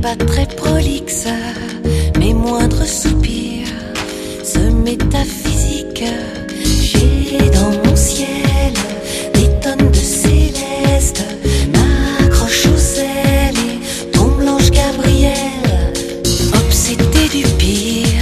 pas très prolixe, mes moindres soupirs, ce métaphysique